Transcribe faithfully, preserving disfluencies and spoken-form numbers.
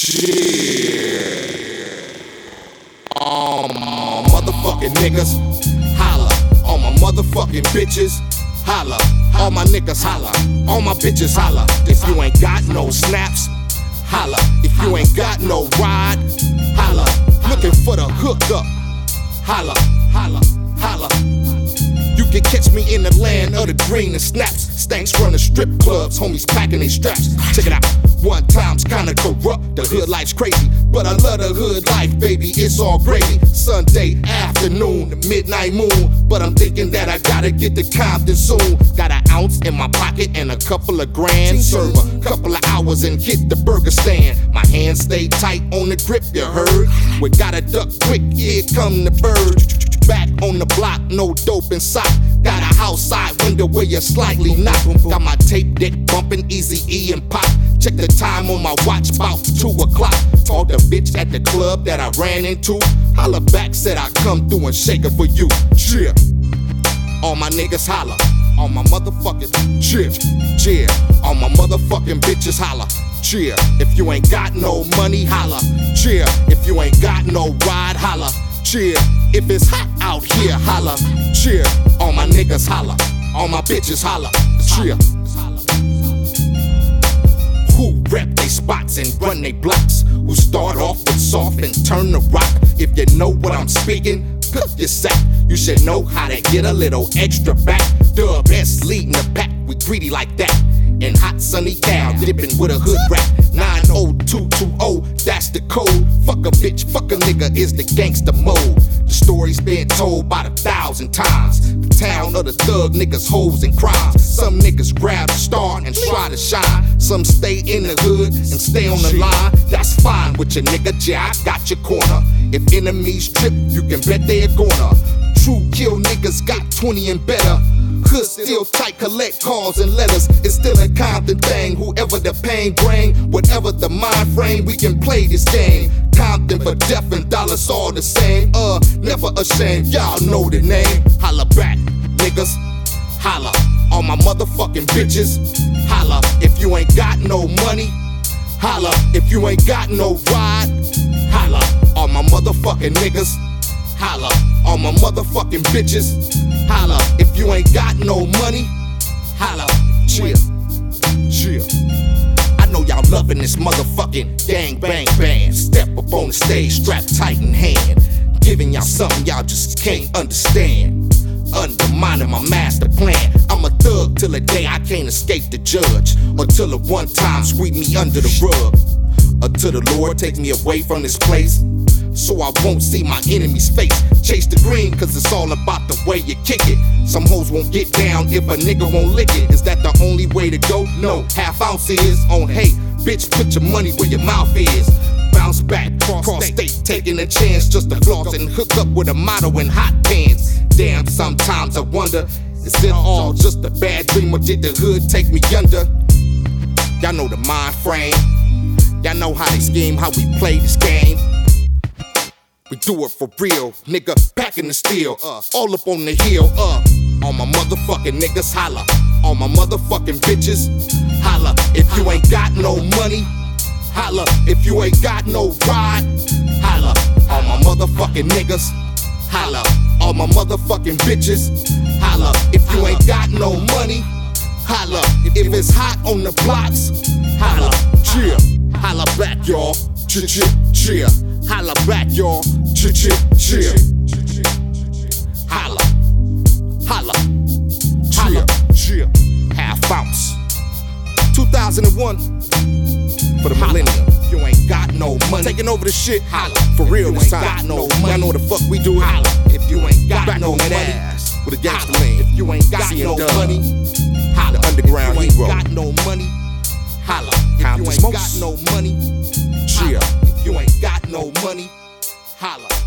All my motherfucking niggas, holla. All my motherfucking bitches, holla. All my niggas, holla. All my bitches, holla. If you ain't got no snaps, holla. If you ain't got no ride, holla. Looking for the hookup, holla, holla, holla. You can catch me in the land of the green and snaps. Stanks running strip clubs, homies packing they straps. Check it out, one time's kinda corrupt. The hood life's crazy, but I love the hood life, baby, it's all gravy. Sunday afternoon, the midnight moon, but I'm thinking that I gotta get to Compton soon. Got an ounce in my pocket and a couple of grand. Serve a couple of hours and hit the burger stand. My hands stay tight on the grip, you heard? We gotta duck quick, here come the bird. Back on the block, no dope in sight. Got a house side window where you slightly knock. Got my tape deck bumping, Easy E and Pop. Check the time on my watch, about two o'clock. Told the bitch at the club that I ran into. Holla back, said I come through and shake it for you. Yeah. All my niggas holla. All my motherfucking cheer, cheer. All my motherfucking bitches holla. Cheer. If you ain't got no money, holla. Cheer. If you ain't got no ride, holla. Cheer. If it's hot out here, holla. Cheer. All my niggas holla. All my bitches holla. Cheer. Who rep they spots and run they blocks? Who start off with soft and turn to rock? If you know what I'm speaking, cook your sack. You should know how to get a little extra back. Dub S leading the pack, we greedy like that. In hot sunny Cal, dipping with a hood rap. nine oh two two oh, that's the code. Fuck a bitch, fuck a nigga is the gangster mode. The story's been told about a thousand times. The town of the thug niggas, hoes and crimes. Some niggas grab the star and try to shine. Some stay in the hood and stay on the line. That's fine with your nigga, yeah, I got your corner. If enemies trip, you can bet they're gonna. True kill niggas got twenty and better. Hood still tight, collect calls and letters. It's still a Compton thing. Whoever the pain bring, whatever the mind frame, we can play this game. Compton for death and dollars all the same. Uh, never ashamed, y'all know the name. Holla back, niggas, holla. All my motherfucking bitches, holla. If you ain't got no money, holla. If you ain't got no ride, holla. All my motherfucking niggas, holla. All my motherfucking bitches, holla. If you ain't got no money, holla. Chill, chill. I know y'all loving this motherfucking gang bang band. Step up on the stage, strap tight in hand. Giving y'all something y'all just can't understand. Undermining my master plan. I'm a thug till the day I can't escape the judge. Or till the one time sweep me under the rug. Until the Lord take me away from this place, so I won't see my enemy's face. Chase the green, cause it's all about the way you kick it. Some hoes won't get down if a nigga won't lick it. Is that the only way to go? No, half ounce is on hate. Bitch, put your money where your mouth is. Bounce back, cross state, taking a chance just to floss and hook up with a model in hot pants. Damn, sometimes I wonder, is it all just a bad dream or did the hood take me under? Y'all know the mind frame. Y'all know how they scheme, how we play this game. We do it for real, nigga, packing the steel, uh, all up on the hill, uh. All my motherfucking niggas holla. All my motherfucking bitches holla. If you ain't got no money, holla. If you ain't got no ride, holla. All my motherfucking niggas holla. All my motherfucking bitches holla. If you ain't got no money, holla. If it's hot on the blocks, holla. Cheer, holla back, y'all. Cheer, cheer, cheer. Holla back, y'all. Cheer, cheer, cheer. Holla, holla, cheer, cheer. Half ounce. two thousand one for the millennium. You ain't got no money. Taking over the shit, holla. For real this time. Got no money. Y'all know the fuck we do it. Holla. If you ain't got back no money, ass with a gangster land. If you ain't got no money, holla. The underground hero. If you ain't got no money, holla. If you ain't got no money, cheer. If you ain't got no money, holla.